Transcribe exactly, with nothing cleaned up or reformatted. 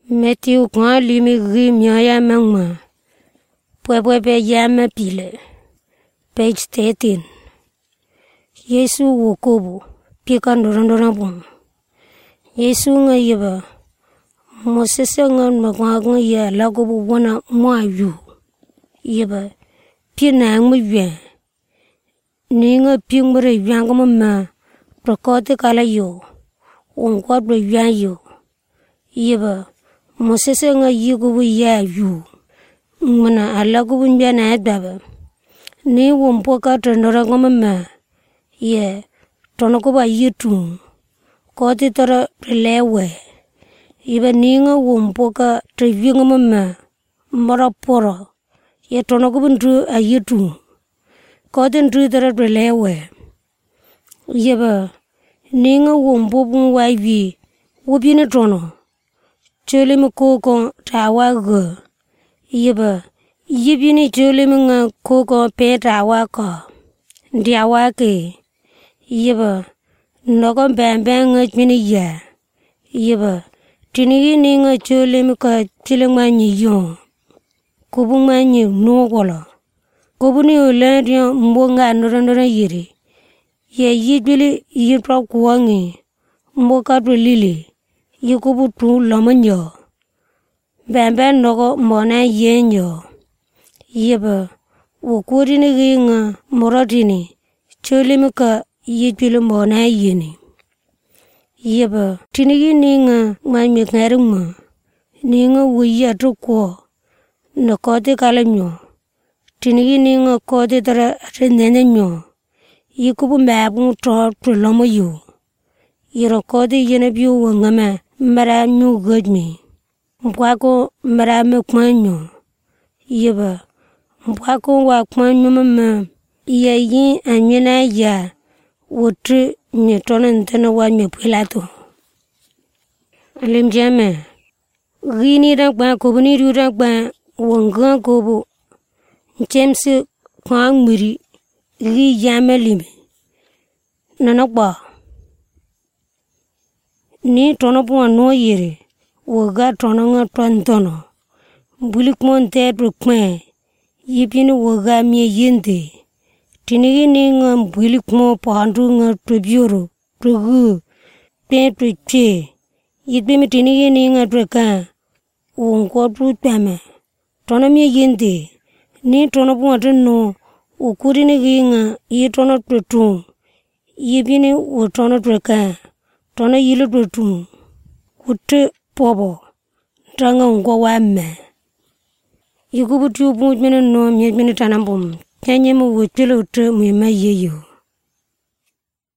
Matthew kwa limi rim ya mangma. Pwepwe pe yama pile. Page thirteen. Yesu wokobu. Pika ndorandorabum. Yesu nga yeba. Mosese nga magwa nga ya lagobu wana mwa yu. Yeba. Pina ngma yuan. Ni nga pingmure yuan kama ma. Prakote kala yo. Ongkwa bre yuan yo. Yeba. Mosese nga yigubu ya yu. Ngmana alagobu nyana edaba. Ni wompoka trendora kama ma. Ye. Tonokoba yitu. Kote tara prelewe. Iba ninga wompoka trevinga mama. Mara pora. Ye tonokoba ndru a yitu. Kote ndru tara prelewe. Iba ninga wompobu waivi. Wubini tono. Chole me koko tawa ga. Iba yibini chole me nga koko pe tawa ka. Ndiawa ke. Iba noko bambang nga chmini ya. Iba tinigi ni nga chole me ka chile manyi yon. Kubu manyi nukola. Kubu ni ulan diyo mbo nga nurandura yiri. Ye yibili yipra kuwangi. Mbo katwe lili. Yikubu tu lamanyo. Bambang noko mbona yenyo. Iba ukuri ni nga moratini. Chole me ka yibili mbona yini. Iba tinigi ni nga manyi ngarima. Ni nga wuya tu kwa. Na kote kala nyo. Tinigi ni nga kote tara rendene nyo. Yikubu mabu to tulamo yu. Iro kote yene biyo wangama mara nyu gajmi. Mpwako mara me kwanyo. Iba mpwako wa kwanyo mama. Iya yi anyena ya. Wotre nye tona ntena wa nye pilato. Alim jame. Gini rakba kobu ni ru rakba. Wanga kobu. Njemse kwa ngmiri. Gi jame limi. Nanakba. Ni tona puwa no yere. Waga tona nga tuantono. Bulik monte tukme. Yipini waga miye yente. Tinigi ni nga bulik mo pahandu nga tubioro. Tugu. Pen tuche. Yipimi tinigi ni nga tuka. Unkwa tutame. Tona miye yente. Ni tona puwa teno. Ukuri ni nga. Yi tona tutu. Yipini utona tuka. Tona yilu tutu. Utte pobo. Tanga unkwa wame. Yikubu tubu mene no mene tanambum. Kanye mu wutile utte mwema yeyo.